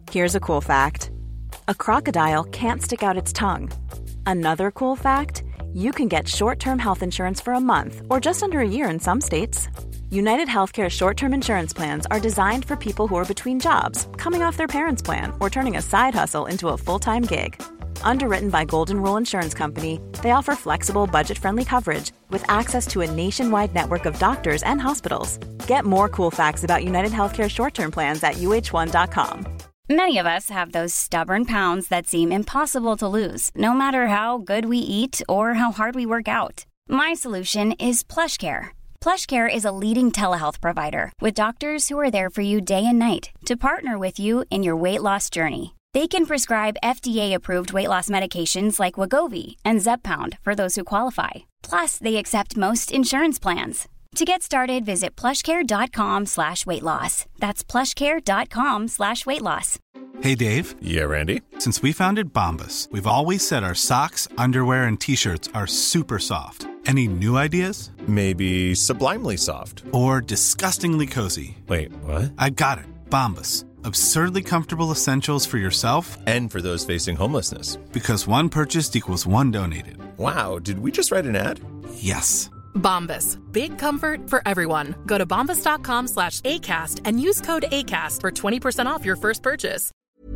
Here's a cool fact. A crocodile can't stick out its tongue. Another cool fact, you can get short-term health insurance for a month or just under a year in some states. United Healthcare short-term insurance plans are designed for people who are between jobs, coming off their parents' plan, or turning a side hustle into a full-time gig. Underwritten by Golden Rule Insurance Company, they offer flexible, budget-friendly coverage with access to a nationwide network of doctors and hospitals. Get more cool facts about United Healthcare short-term plans at uh1.com. Many of us have those stubborn pounds that seem impossible to lose, no matter how good we eat or how hard we work out. My solution is PlushCare. PlushCare is a leading telehealth provider with doctors who are there for you day and night to partner with you in your weight loss journey. They can prescribe FDA-approved weight loss medications like Wegovy and Zepbound for those who qualify. Plus, they accept most insurance plans. To get started, visit plushcare.com/weightloss. That's plushcare.com/weightloss. Hey, Dave. Yeah, Randy. Since we founded Bombas, we've always said our socks, underwear, and T-shirts are super soft. Any new ideas? Maybe sublimely soft. Or disgustingly cozy. Wait, what? I got it. Bombas. Absurdly comfortable essentials for yourself and for those facing homelessness. Because one purchased equals one donated. Wow, did we just write an ad? Yes. Bombas. Big comfort for everyone. Go to bombas.com/ACAST and use code ACAST for 20% off your first purchase.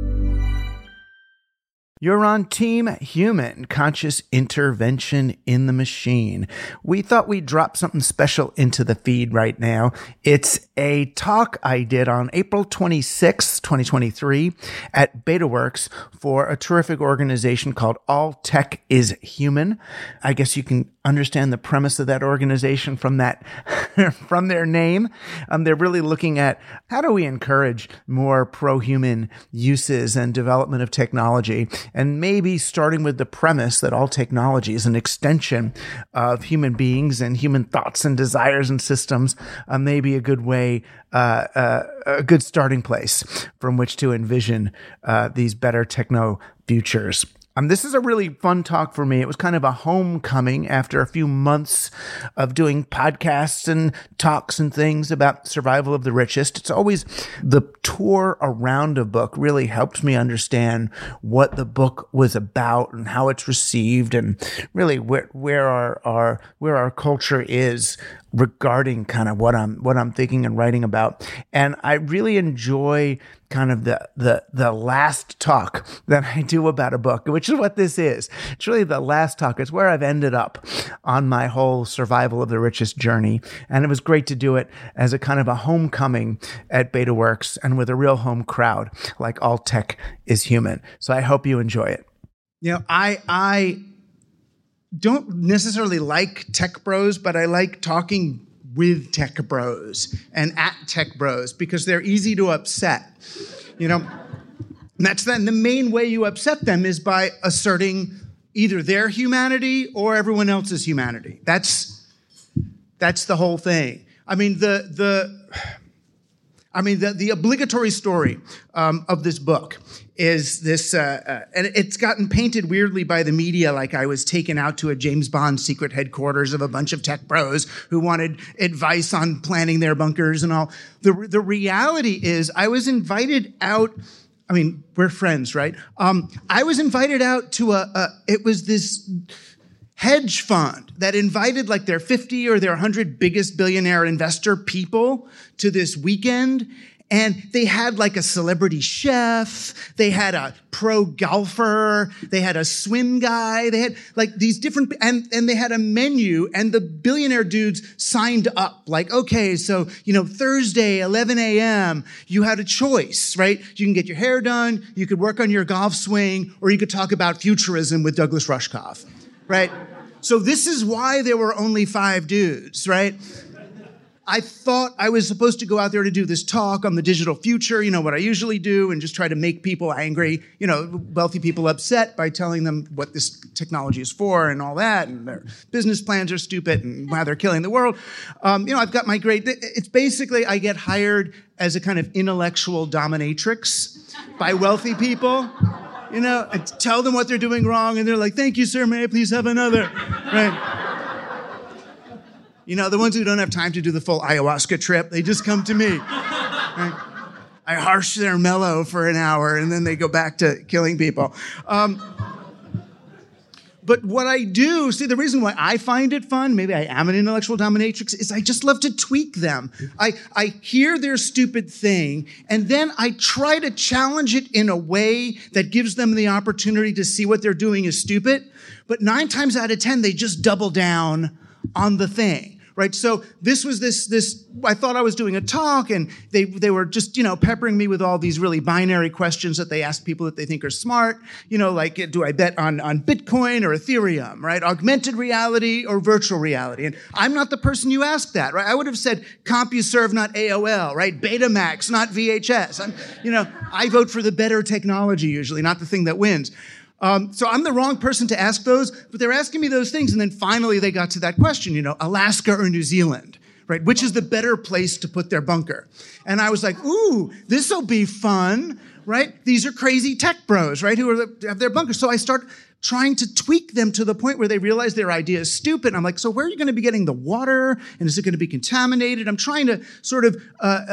You're on Team Human, Conscious Intervention in the Machine. We thought we'd drop something special into the feed right now. It's a talk I did on April 26, 2023 at BetaWorks for a terrific organization called All Tech is Human. I guess you can understand the premise of that organization from that, from their name. They're really looking at how do we encourage more pro-human uses and development of technology, and maybe starting with the premise that all technology is an extension of human beings and human thoughts and desires and systems, may be a good way, a good starting place from which to envision these better techno futures. This is a really fun talk for me. It was kind of a homecoming after a few months of doing podcasts and talks and things about survival of the richest. It's always the tour around a book really helps me understand what the book was about and how it's received, and really where our culture is regarding kind of what I'm thinking and writing about. And I really enjoy kind of the last talk that I do about a book, which is what this is. It's really the last talk. It's where I've ended up on my whole survival of the richest journey. And it was great to do it as a kind of a homecoming at BetaWorks and with a real home crowd, like All Tech is Human. So I hope you enjoy it. You know, I don't necessarily like tech bros, but I like talking with tech bros and at tech bros because they're easy to upset. You know, that's then the main way you upset them is by asserting either their humanity or everyone else's humanity. That's the whole thing. I mean, the obligatory story of this book is this, and it's gotten painted weirdly by the media like I was taken out to a James Bond secret headquarters of a bunch of tech bros who wanted advice on planning their bunkers and all. The reality is I was invited out. I mean, we're friends, right? I was invited out to it was this hedge fund that invited like their 50 or their 100 biggest billionaire investor people to this weekend. And they had like a celebrity chef, they had a pro golfer, they had a swim guy, they had like these different, and they had a menu, and the billionaire dudes signed up like, okay, so, you know, Thursday, 11 a.m., you had a choice, right? You can get your hair done, you could work on your golf swing, or you could talk about futurism with Douglas Rushkoff, right? So this is why there were only 5 dudes, right? I thought I was supposed to go out there to do this talk on the digital future, you know, what I usually do, and just try to make people angry, you know, wealthy people upset by telling them what this technology is for and all that, and their business plans are stupid and why they're killing the world. You know, I've got my great, it's basically I get hired as a kind of intellectual dominatrix by wealthy people. You know, I tell them what they're doing wrong, and they're like, thank you, sir, may I please have another, right? You know, the ones who don't have time to do the full ayahuasca trip, they just come to me. Right? I harsh their mellow for an hour, and then they go back to killing people. But what I do, see, the reason why I find it fun, maybe I am an intellectual dominatrix, is I just love to tweak them. I hear their stupid thing, and then I try to challenge it in a way that gives them the opportunity to see what they're doing is stupid. But 9 times out of 10, they just double down on the thing. Right, so this was this. I thought I was doing a talk, and they were just peppering me with all these really binary questions that they ask people that they think are smart. Like, do I bet on Bitcoin or Ethereum? Right, augmented reality or virtual reality? And I'm not the person you ask that. Right, I would have said CompuServe, not AOL. Right, Betamax, not VHS. I vote for the better technology usually, not the thing that wins. So I'm the wrong person to ask those, but they're asking me those things. And then finally they got to that question, Alaska or New Zealand, right? Which is the better place to put their bunker? And I was like, ooh, this'll be fun, right? These are crazy tech bros, right? Who have their bunkers. So I start trying to tweak them to the point where they realize their idea is stupid. And I'm like, so where are you going to be getting the water? And is it going to be contaminated? I'm trying to sort of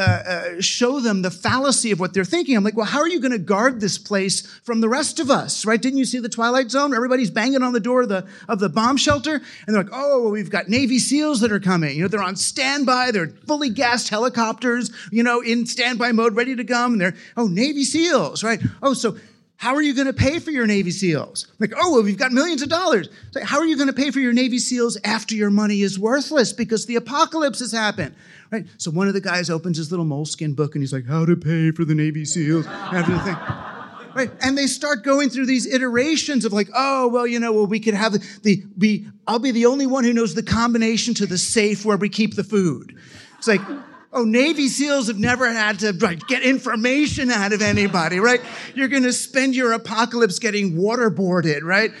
show them the fallacy of what they're thinking. I'm like, well, how are you going to guard this place from the rest of us, right? Didn't you see the Twilight Zone? Everybody's banging on the door of the bomb shelter. And they're like, oh, well, we've got Navy SEALs that are coming. They're on standby. They're fully gassed helicopters, in standby mode, ready to come. And they're, Navy SEALs, right? Oh, so how are you going to pay for your Navy SEALs? Like, well, we've got millions of dollars. It's like, how are you going to pay for your Navy SEALs after your money is worthless because the apocalypse has happened? Right? So one of the guys opens his little moleskin book and he's like, how to pay for the Navy SEALs after the thing. Right? And they start going through these iterations of like, we could have I'll be the only one who knows the combination to the safe where we keep the food. It's like, Navy SEALs have never had to get information out of anybody, right? You're going to spend your apocalypse getting waterboarded, right?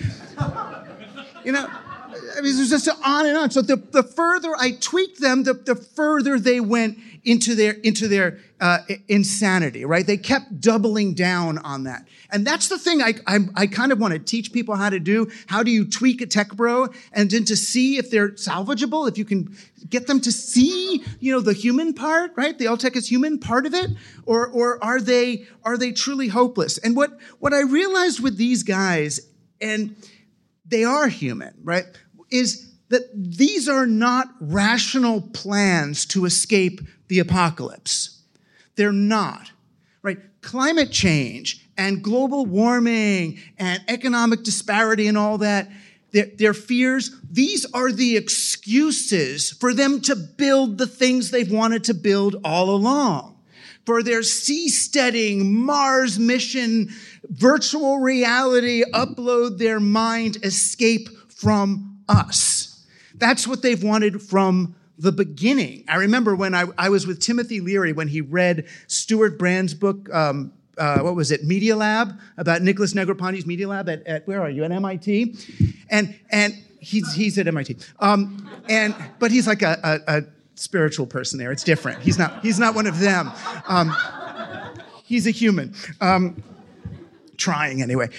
It's just on and on. So the further I tweaked them, the further they went into their insanity, right? They kept doubling down on that. And that's the thing I kind of want to teach people how to do. How do you tweak a tech bro and then to see if they're salvageable, if you can get them to see, the human part, right? The Altec is human part of it, or are they truly hopeless? And what I realized with these guys, and they are human, right, is that these are not rational plans to escape the apocalypse. They're not, right? Climate change and global warming and economic disparity and all that, their fears, these are the excuses for them to build the things they've wanted to build all along. For their seasteading, Mars mission, virtual reality, upload their mind, escape from us. That's what they've wanted from the beginning. I remember when I was with Timothy Leary when he read Stuart Brand's book, Media Lab, about Nicholas Negroponte's Media Lab at where are you, at MIT? And he's at MIT. But he's like a spiritual person there. It's different. He's not one of them. He's a human. Trying anyway.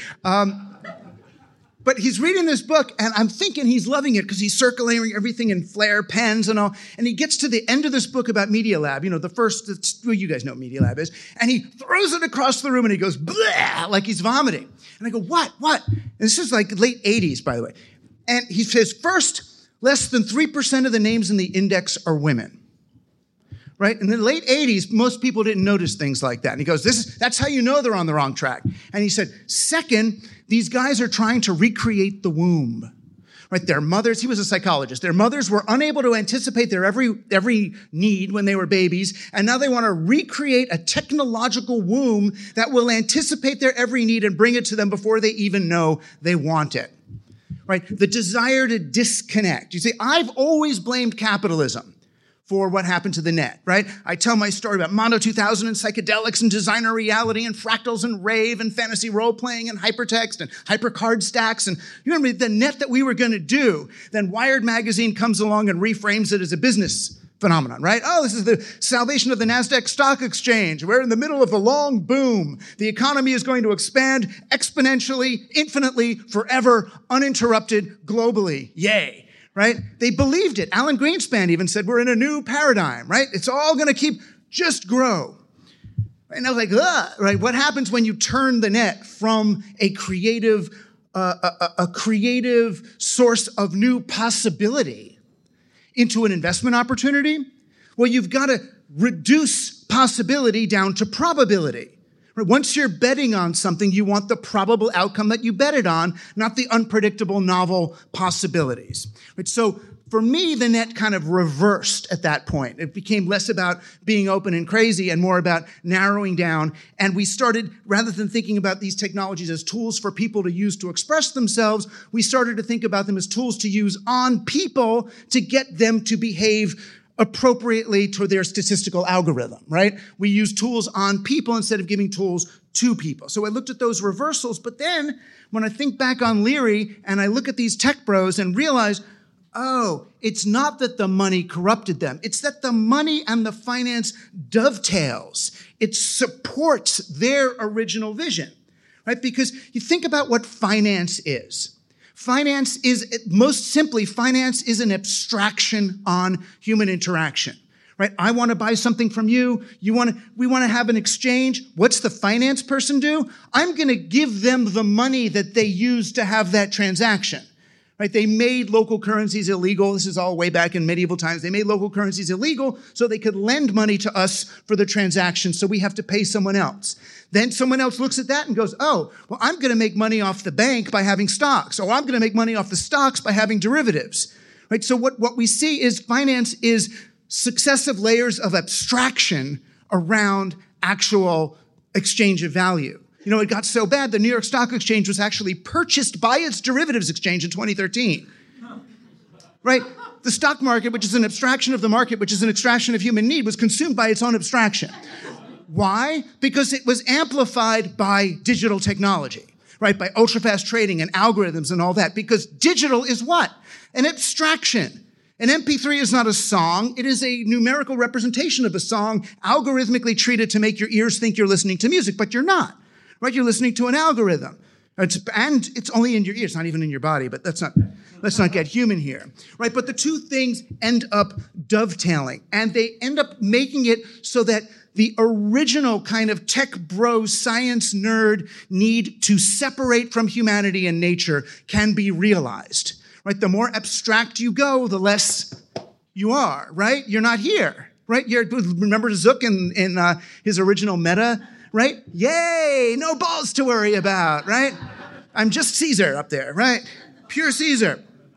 But he's reading this book, and I'm thinking he's loving it because he's circulating everything in Flair pens and all. And he gets to the end of this book about Media Lab, you guys know what Media Lab is. And he throws it across the room, and he goes, blah, like he's vomiting. And I go, what? And this is like late 80s, by the way. And he says, first, less than 3% of the names in the index are women. Right? In the late 80s, most people didn't notice things like that. And he goes, that's how you know they're on the wrong track. And he said, second, these guys are trying to recreate the womb. Right? Their mothers, he was a psychologist, their mothers were unable to anticipate their every need when they were babies. And now they want to recreate a technological womb that will anticipate their every need and bring it to them before they even know they want it. Right? The desire to disconnect. You see, I've always blamed capitalism for what happened to the net, right? I tell my story about Mondo 2000 and psychedelics and designer reality and fractals and rave and fantasy role-playing and hypertext and hypercard stacks. And you remember the net that we were going to do, then Wired magazine comes along and reframes it as a business phenomenon, right? Oh, this is the salvation of the NASDAQ stock exchange. We're in the middle of a long boom. The economy is going to expand exponentially, infinitely, forever, uninterrupted, globally. Yay. Right? They believed it. Alan Greenspan even said, we're in a new paradigm, right? It's all going to just grow. And I was like, ugh, right? What happens when you turn the net from a creative source of new possibility into an investment opportunity? Well, you've got to reduce possibility down to probability. Right? Once you're betting on something, you want the probable outcome that you betted on, not the unpredictable, novel possibilities. Right? So for me, the net kind of reversed at that point. It became less about being open and crazy and more about narrowing down. And we started, rather than thinking about these technologies as tools for people to use to express themselves, we started to think about them as tools to use on people to get them to behave appropriately to their statistical algorithm, right? We use tools on people instead of giving tools to people. So I looked at those reversals, but then when I think back on Leary and I look at these tech bros and realize, oh, it's not that the money corrupted them. It's that the money and the finance dovetails. It supports their original vision, right? Because you think about what finance is. Finance is, most simply, finance is an abstraction on human interaction, right? I want to buy something from you. We want to have an exchange. What's the finance person do? I'm going to give them the money that they use to have that transaction. Right? They made local currencies illegal. This is all way back in medieval times. They made local currencies illegal so they could lend money to us for the transaction, so we have to pay someone else. Then someone else looks at that and goes, oh, well, I'm going to make money off the bank by having stocks, or I'm going to make money off the stocks by having derivatives. Right? So what we see is finance is successive layers of abstraction around actual exchange of value. You know, it got so bad, the New York Stock Exchange was actually purchased by its derivatives exchange in 2013. Right? The stock market, which is an abstraction of the market, which is an abstraction of human need, was consumed by its own abstraction. Why? Because it was amplified by digital technology, right? By ultra-fast trading and algorithms and all that. Because digital is what? An abstraction. An MP3 is not a song. It is a numerical representation of a song, algorithmically treated to make your ears think you're listening to music, but you're not. Right? You're listening to an algorithm. And it's only in your ears, not even in your body, but let's not get human here. Right? But the two things end up dovetailing, and they end up making it so that the original kind of tech bro science nerd need to separate from humanity and nature can be realized. Right? The more abstract you go, the less you are, right? You're not here. Right? Remember Zook in his original Meta? Right? Yay! No balls to worry about, right? I'm just Caesar up there, right? Pure Caesar.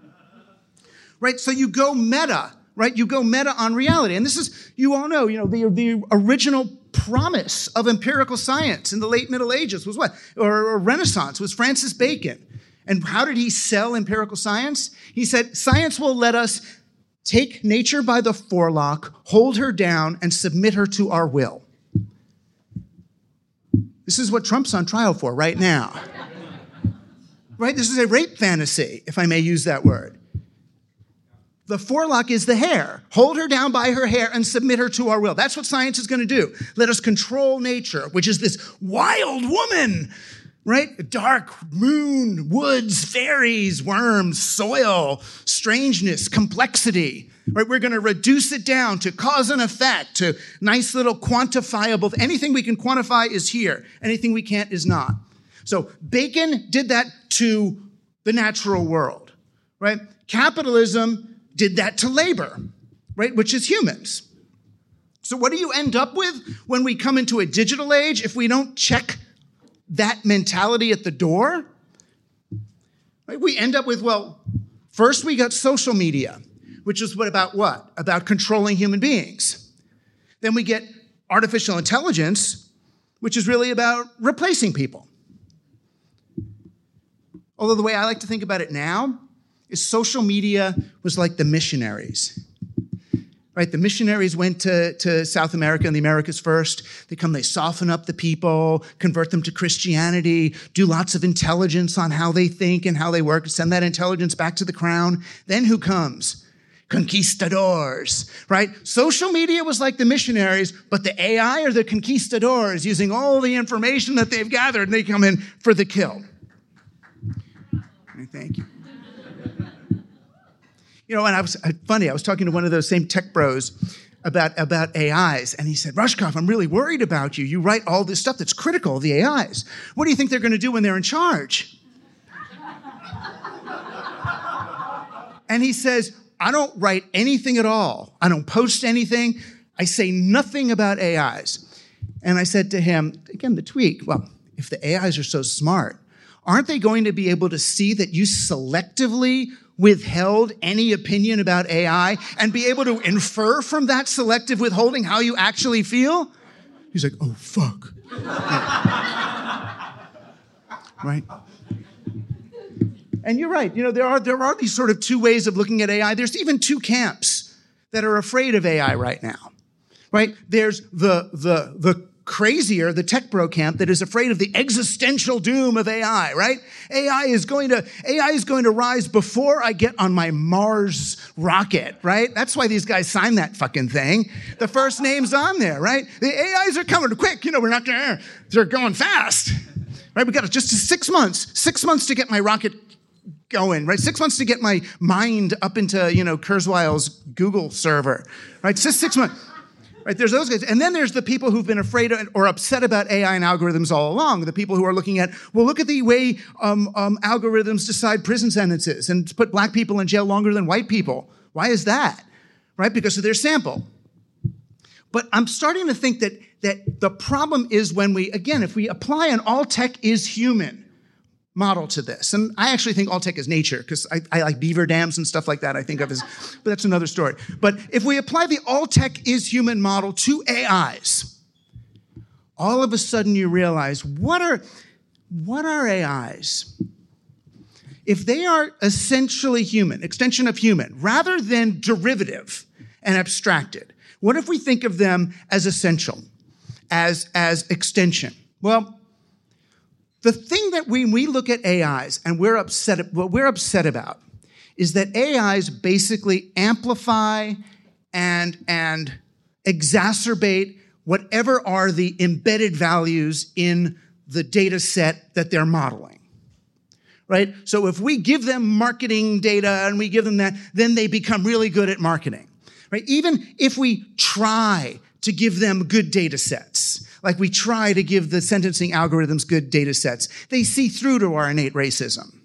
Right? So you go meta, right? You go meta on reality. And this is, you all know, the original promise of empirical science in the late Middle Ages was what? Or Renaissance was Francis Bacon. And how did he sell empirical science? He said, science will let us take nature by the forelock, hold her down, and submit her to our will. This is what Trump's on trial for right now. Right? This is a rape fantasy, if I may use that word. The forelock is the hair. Hold her down by her hair and submit her to our will. That's what science is going to do. Let us control nature, which is this wild woman, right? Dark moon, woods, fairies, worms, soil, strangeness, complexity. Right? We're going to reduce it down to cause and effect, to nice little quantifiable. Anything we can quantify is here. Anything we can't is not. So Bacon did that to the natural world, right? Capitalism did that to labor, right? Which is humans. So what do you end up with when we come into a digital age if we don't check that mentality at the door? Right? We end up with, well, first we got social media, which is about what? About controlling human beings. Then we get artificial intelligence, which is really about replacing people. Although the way I like to think about it now is social media was like the missionaries. Right? The missionaries went to South America and the Americas first. They come, they soften up the people, convert them to Christianity, do lots of intelligence on how they think and how they work, send that intelligence back to the crown. Then who comes? Conquistadors, right? Social media was like the missionaries, but the AI are the conquistadors using all the information that they've gathered, and they come in for the kill. Thank you. And I was talking to one of those same tech bros about AIs. And he said, Rushkoff, I'm really worried about you. You write all this stuff that's critical of the AIs. What do you think they're going to do when they're in charge? And he says, I don't write anything at all. I don't post anything. I say nothing about AIs. And I said to him, again, the tweak, well, if the AIs are so smart, aren't they going to be able to see that you selectively withheld any opinion about AI and be able to infer from that selective withholding how you actually feel? He's like, oh, fuck. Right? And you're right. You know, there are these sort of two ways of looking at AI. There's even two camps that are afraid of AI right now. Right? There's the crazier, the tech bro camp that is afraid of the existential doom of AI, right? AI is going to rise before I get on my Mars rocket, right? That's why these guys signed that fucking thing. The first name's on there, right? The AIs are coming quick. You know, they're going fast, right? We got just 6 months to get my rocket going, right? 6 months to get my mind up into, you know, Kurzweil's Google server, right? Just 6 months. Right, there's those guys. And then there's the people who've been afraid or upset about AI and algorithms all along. The people who are looking at, well, look at the way algorithms decide prison sentences and put black people in jail longer than white people. Why is that? Right? Because of their sample. But I'm starting to think that the problem is when if we apply an all tech is human model to this. And I actually think all tech is nature, because I like beaver dams and stuff like that I think of as, but that's another story. But if we apply the all tech is human model to AIs, all of a sudden you realize, what are AIs? If they are essentially human, extension of human, rather than derivative and abstracted, what if we think of them as essential, as extension? Well, the thing that when we look at AIs and what we're upset about is that AIs basically amplify and exacerbate whatever are the embedded values in the data set that they're modeling, right? So if we give them marketing data and we give them that, then they become really good at marketing, right? Even if we try to give them good data sets, like we try to give the sentencing algorithms good data sets, they see through to our innate racism.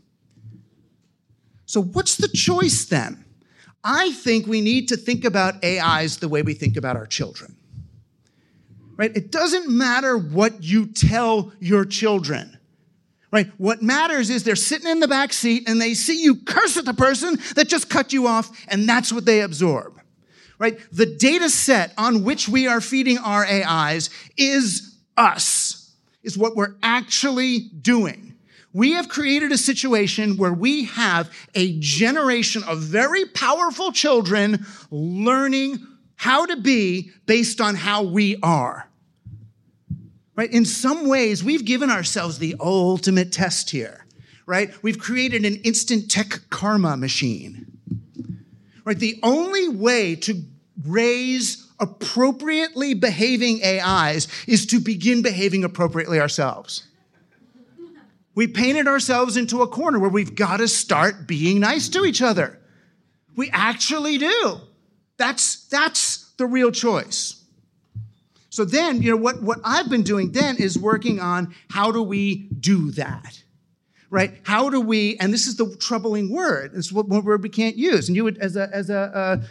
So what's the choice then? I think we need to think about AIs the way we think about our children. Right? It doesn't matter what you tell your children. Right? What matters is they're sitting in the back seat and they see you curse at the person that just cut you off, and that's what they absorb. Right? The data set on which we are feeding our AIs is us, is what we're actually doing. We have created a situation where we have a generation of very powerful children learning how to be based on how we are. Right? In some ways, we've given ourselves the ultimate test here. Right? We've created an instant tech karma machine. Right? The only way to raise appropriately behaving AIs is to begin behaving appropriately ourselves. We painted ourselves into a corner where we've got to start being nice to each other. We actually do. That's the real choice. So then, you know, what I've been doing then is working on how do we do that? Right? How do we, and this is the troubling word, it's one word we can't use. And you would, as a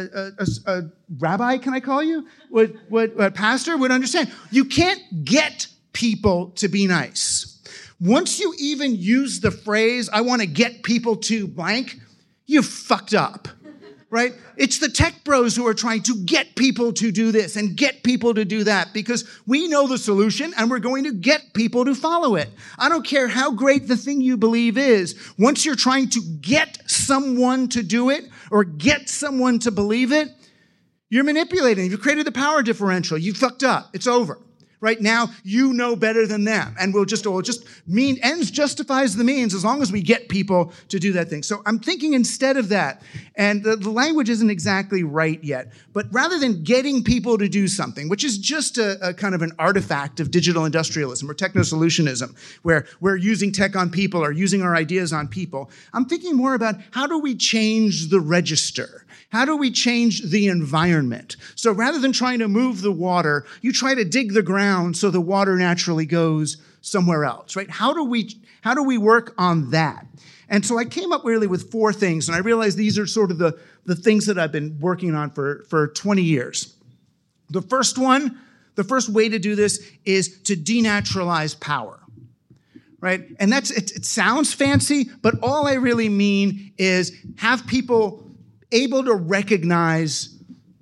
rabbi, can I call you? A pastor would understand. You can't get people to be nice. Once you even use the phrase, I want to get people to blank, you fucked up. Right? It's the tech bros who are trying to get people to do this and get people to do that because we know the solution and we're going to get people to follow it. I don't care how great the thing you believe is. Once you're trying to get someone to do it or get someone to believe it, you're manipulating. You've created the power differential. You fucked up. It's over. Right now, you know better than them. And ends justifies the means as long as we get people to do that thing. So I'm thinking instead of that, and the language isn't exactly right yet, but rather than getting people to do something, which is just a kind of an artifact of digital industrialism or techno-solutionism, where we're using tech on people or using our ideas on people, I'm thinking more about how do we change the register? How do we change the environment? So rather than trying to move the water, you try to dig the ground so the water naturally goes somewhere else, right? How do we work on that? And so I came up really with 4 things, and I realized these are sort of the things that I've been working on for 20 years. The first way to do this is to denaturalize power, right? And it sounds fancy, but all I really mean is have people able to recognize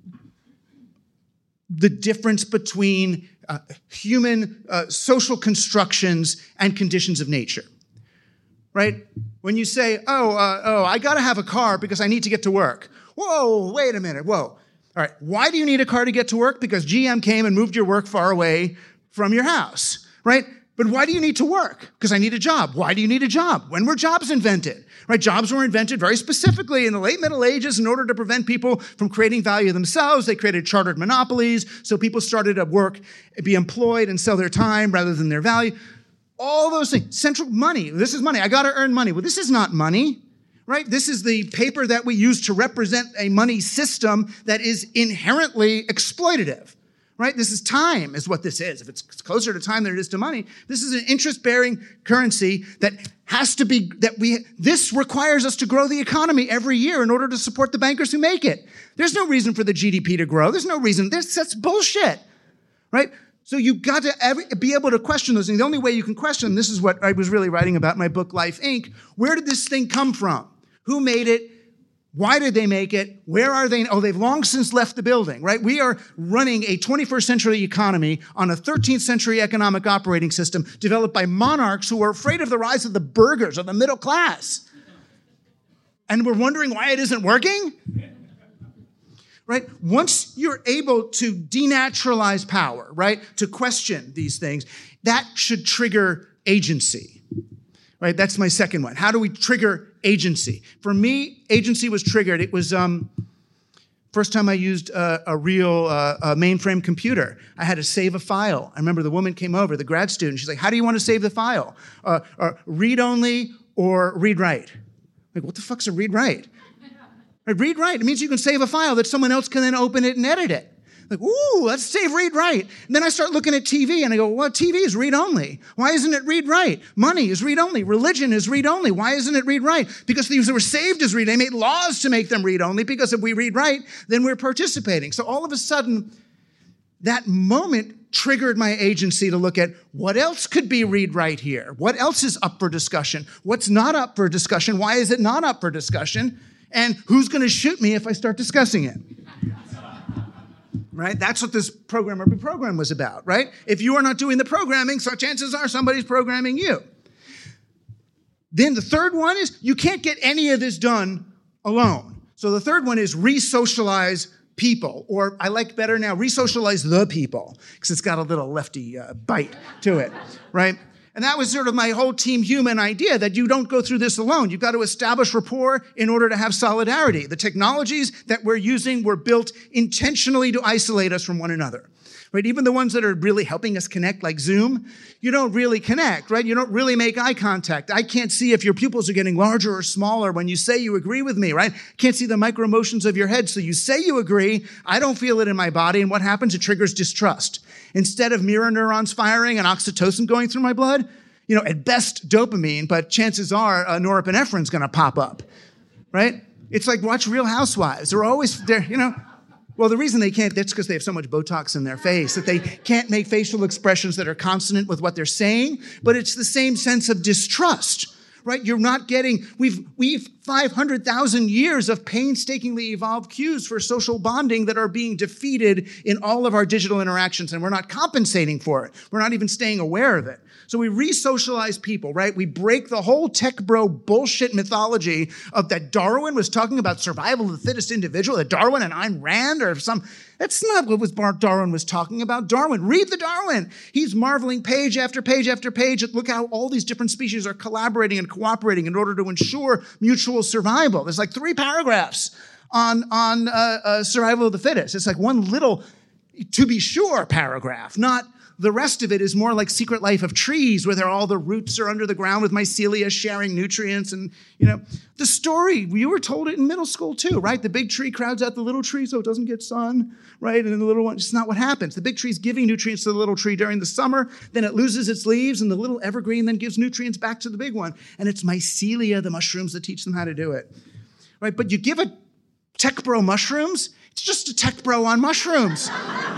the difference between human social constructions and conditions of nature, right? When you say, I got to have a car because I need to get to work. Whoa, wait a minute, whoa. All right, why do you need a car to get to work? Because GM came and moved your work far away from your house, right? But why do you need to work? Because I need a job. Why do you need a job? When were jobs invented? Right? Jobs were invented very specifically in the late Middle Ages in order to prevent people from creating value themselves. They created chartered monopolies, so people started to work, be employed, and sell their time rather than their value. All those things. Central money. This is money. I got to earn money. Well, this is not money, right? This is the paper that we use to represent a money system that is inherently exploitative. Right? This is time is what this is. If it's closer to time than it is to money, this is an interest-bearing currency that has to be, this requires us to grow the economy every year in order to support the bankers who make it. There's no reason for the GDP to grow. There's no reason. That's bullshit. Right? So you've got to be able to question those things. The only way you can question, this is what I was really writing about in my book, Life, Inc. Where did this thing come from? Who made it? Why did they make it? Where are they? Oh, they've long since left the building, right? We are running a 21st century economy on a 13th century economic operating system developed by monarchs who were afraid of the rise of the burghers, of the middle class. And we're wondering why it isn't working? Right? Once you're able to denaturalize power, right, to question these things, that should trigger agency. Right, that's my second one. How do we trigger agency? For me, agency was triggered. It was first time I used a real mainframe computer. I had to save a file. I remember the woman came over, the grad student. She's like, "How do you want to save the file? Read only or read write?" Like, what the fuck's a read write? Read write. It means you can save a file that someone else can then open it and edit it. Like, ooh, let's save read write. And then I start looking at TV and I go, well, TV is read only. Why isn't it read write? Money is read only. Religion is read only. Why isn't it read write? Because these were saved as read. They made laws to make them read only because if we read write, then we're participating. So all of a sudden, that moment triggered my agency to look at what else could be read write here? What else is up for discussion? What's not up for discussion? Why is it not up for discussion? And who's going to shoot me if I start discussing it? Right? That's what this program or program was about, right? If you are not doing the programming, so chances are somebody's programming you. Then the third one is you can't get any of this done alone. So the third one is re-socialize people, or I like better now, re-socialize the people, because it's got a little lefty bite to it, right? And that was sort of my whole Team Human idea, that you don't go through this alone. You've got to establish rapport in order to have solidarity. The technologies that we're using were built intentionally to isolate us from one another. Right? Even the ones that are really helping us connect, like Zoom, you don't really connect, right? You don't really make eye contact. I can't see if your pupils are getting larger or smaller when you say you agree with me, right? Can't see the micro motions of your head. So you say you agree. I don't feel it in my body. And what happens? It triggers distrust. Instead of mirror neurons firing and oxytocin going through my blood, at best dopamine, but chances are norepinephrine's going to pop up, right? It's like watch Real Housewives. They're always there, Well, the reason they can't, that's because they have so much Botox in their face that they can't make facial expressions that are consonant with what they're saying, but it's the same sense of distrust, right? You're not getting, we've 500,000 years of painstakingly evolved cues for social bonding that are being defeated in all of our digital interactions, and we're not compensating for it. We're not even staying aware of it. So we re-socialize people, right? We break the whole tech bro bullshit mythology of that Darwin was talking about survival of the fittest individual, that Darwin and Ayn Rand or some, That's not what Darwin was talking about. Darwin, read the Darwin. He's marveling page after page after page at look how all these different species are collaborating and cooperating in order to ensure mutual survival. There's like 3 paragraphs on survival of the fittest. It's like one little, to be sure, paragraph, not the rest of it is more like Secret Life of Trees, where all the roots are under the ground with mycelia sharing nutrients. And, the story, you were told it in middle school too, right? The big tree crowds out the little tree so it doesn't get sun, right? And then the little one, it's not what happens. The big tree's giving nutrients to the little tree during the summer, then it loses its leaves, and the little evergreen then gives nutrients back to the big one. And it's mycelia, the mushrooms, that teach them how to do it, right? But you give a tech bro mushrooms, it's just a tech bro on mushrooms.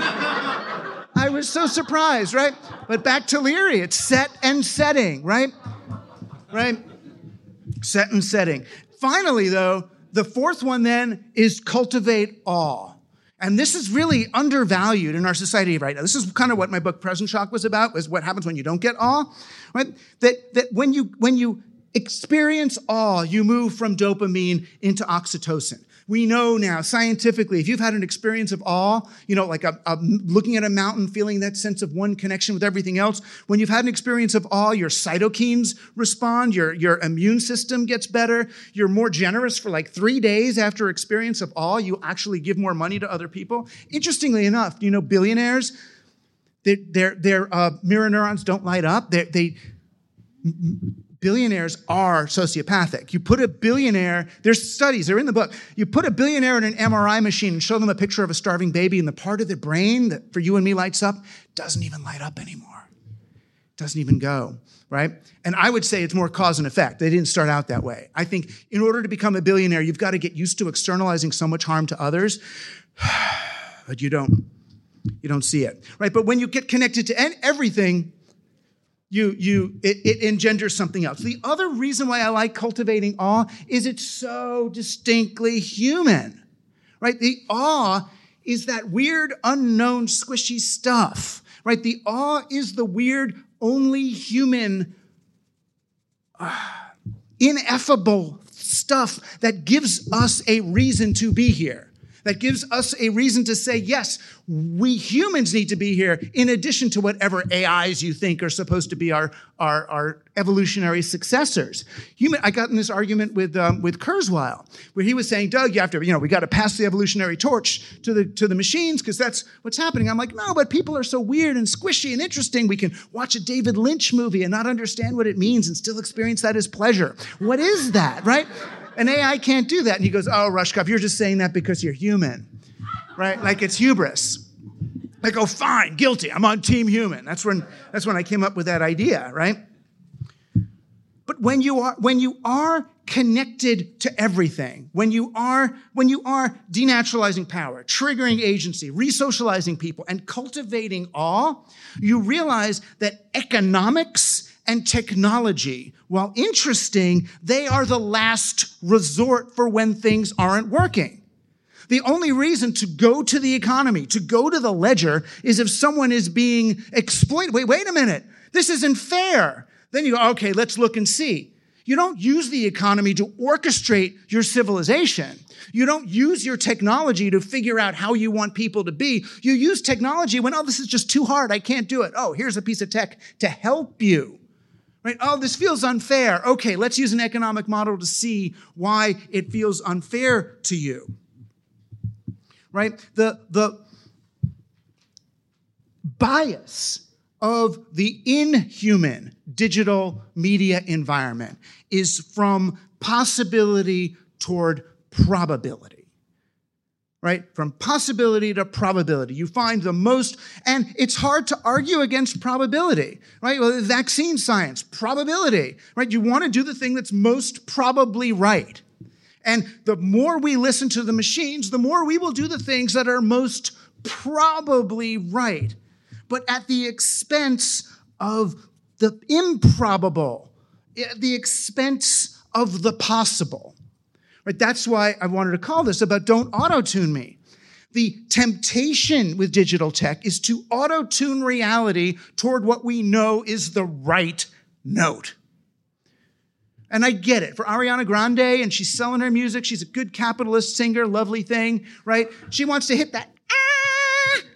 I was so surprised, right? But back to Leary, it's set and setting, right? Right? Set and setting. Finally, though, the 4th one then is cultivate awe. And this is really undervalued in our society right now. This is kind of what my book Present Shock was about, was what happens when you don't get awe, right? That when you experience awe, you move from dopamine into oxytocin. We know now, scientifically, if you've had an experience of awe, like looking at a mountain, feeling that sense of one connection with everything else, when you've had an experience of awe, your cytokines respond, your immune system gets better, you're more generous for like 3 days after experience of awe, you actually give more money to other people. Interestingly enough, billionaires, their mirror neurons don't light up. Billionaires are sociopathic. You put a billionaire, there's studies, they're in the book. You put a billionaire in an MRI machine and show them a picture of a starving baby, and the part of the brain that for you and me lights up doesn't even light up anymore. Doesn't even go, right? And I would say it's more cause and effect. They didn't start out that way. I think in order to become a billionaire, you've got to get used to externalizing so much harm to others, but you don't see it, right? But when you get connected to everything, it engenders something else. The other reason why I like cultivating awe is it's so distinctly human, right? The awe is that weird, unknown, squishy stuff, right? The awe is the weird, only human, ineffable stuff that gives us a reason to be here. That gives us a reason to say, yes, we humans need to be here in addition to whatever AIs you think are supposed to be our evolutionary successors. I got in this argument with Kurzweil, where he was saying, Doug, you have to, we got to pass the evolutionary torch to the machines because that's what's happening. I'm like, no, but people are so weird and squishy and interesting. We can watch a David Lynch movie and not understand what it means and still experience that as pleasure. What is that, right? An AI can't do that. And he goes, oh, Rushkoff, you're just saying that because you're human, right? Like it's hubris. I go, fine, guilty. I'm on team human. That's when I came up with that idea, right? But when you are connected to everything, when you are denaturalizing power, triggering agency, resocializing people, and cultivating awe, you realize that economics and technology, while interesting, they are the last resort for when things aren't working. The only reason to go to the economy, to go to the ledger, is if someone is being exploited. Wait a minute. This isn't fair. Then you go, okay, let's look and see. You don't use the economy to orchestrate your civilization. You don't use your technology to figure out how you want people to be. You use technology when, oh, this is just too hard. I can't do it. Oh, here's a piece of tech to help you. Right? Oh, this feels unfair. Okay, let's use an economic model to see why it feels unfair to you. Right? The bias of the inhuman digital media environment is from possibility toward probability. Right? From possibility to probability. You find the most, and it's hard to argue against probability, right? Well, vaccine science, probability, right? You want to do the thing that's most probably right. And the more we listen to the machines, the more we will do the things that are most probably right, but at the expense of the improbable, at the expense of the possible. Right? That's why I wanted to call this about don't auto-tune me. The temptation with digital tech is to auto-tune reality toward what we know is the right note. And I get it. For Ariana Grande, and she's selling her music, she's a good capitalist singer, lovely thing, right? She wants to hit that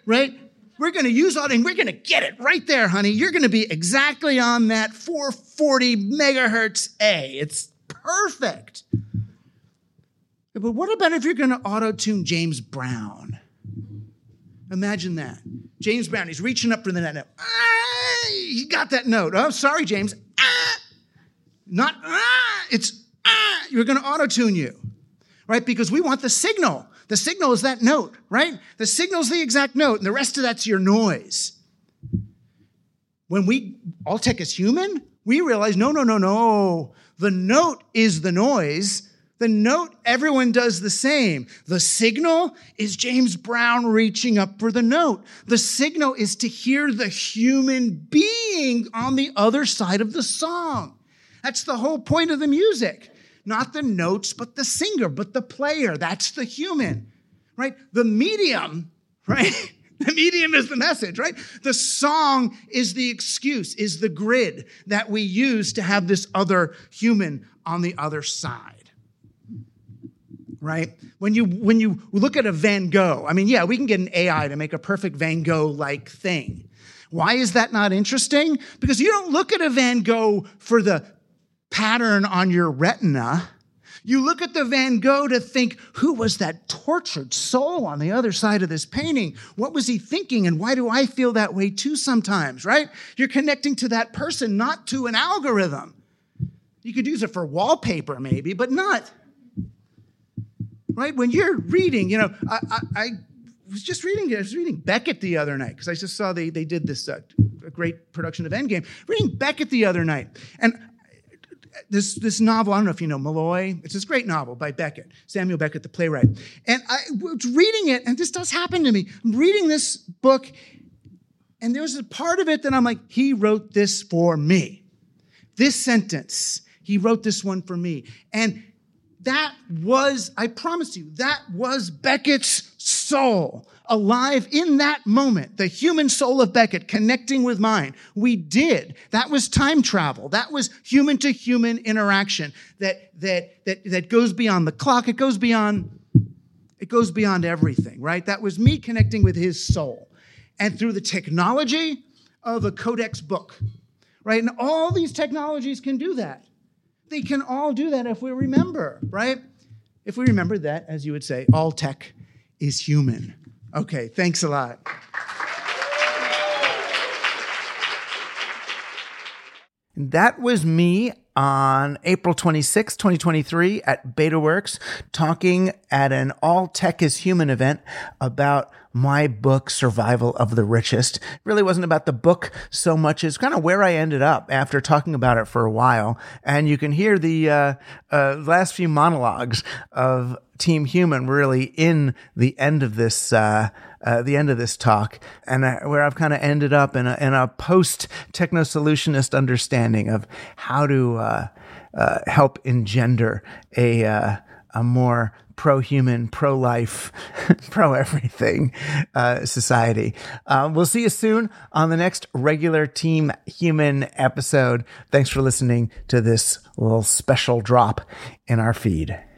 right? We're going to use auto, and we're going to get it right there, honey. You're going to be exactly on that 440 megahertz A. It's perfect. But what about if you're going to auto-tune James Brown? Imagine that. James Brown, he's reaching up for the note. He got that note. Oh, sorry, James. Not, it's, you're going to auto-tune you, right? Because we want the signal. The signal is that note, right? The signal is the exact note, and the rest of that's your noise. When all tech is human, we realize, no. The note is the noise. The note, everyone does the same. The signal is James Brown reaching up for the note. The signal is to hear the human being on the other side of the song. That's the whole point of the music. Not the notes, but the singer, but the player. That's the human, right? The medium, right? The medium is the message, right? The song is the excuse, is the grid that we use to have this other human on the other side. Right? When you look at a Van Gogh, I mean, yeah, we can get an AI to make a perfect Van Gogh-like thing. Why is that not interesting? Because you don't look at a Van Gogh for the pattern on your retina. You look at the Van Gogh to think, who was that tortured soul on the other side of this painting? What was he thinking, and why do I feel that way too sometimes, right? You're connecting to that person, not to an algorithm. You could use it for wallpaper maybe, but not. Right? When you're reading, I was reading Beckett the other night, because I just saw they did this a great production of Endgame. Reading Beckett the other night. And this novel, I don't know if you know Malloy. It's this great novel by Beckett, Samuel Beckett, the playwright. And I was reading it, and this does happen to me. I'm reading this book, and there's a part of it that I'm like, he wrote this for me. This sentence, he wrote this one for me. And that was, I promise you, that was Beckett's soul, alive in that moment, the human soul of Beckett connecting with mine. We did. That was time travel. That was human-to-human interaction that goes beyond the clock. It goes beyond everything, right? That was me connecting with his soul. And through the technology of a codex book, right? And all these technologies can do that. They can all do that if we remember, right? If we remember that, as you would say, all tech is human. Okay, thanks a lot. That was me on April 26, 2023 at BetaWorks, talking at an All Tech is Human event about my book, Survival of the Richest. It really wasn't about the book so much as kind of where I ended up after talking about it for a while. And you can hear the last few monologues of Team Human really in the end of this talk, and where I've kind of ended up in a post-techno-solutionist understanding of how to help engender a more pro-human, pro-life, pro-everything society. We'll see you soon on the next regular Team Human episode. Thanks for listening to this little special drop in our feed.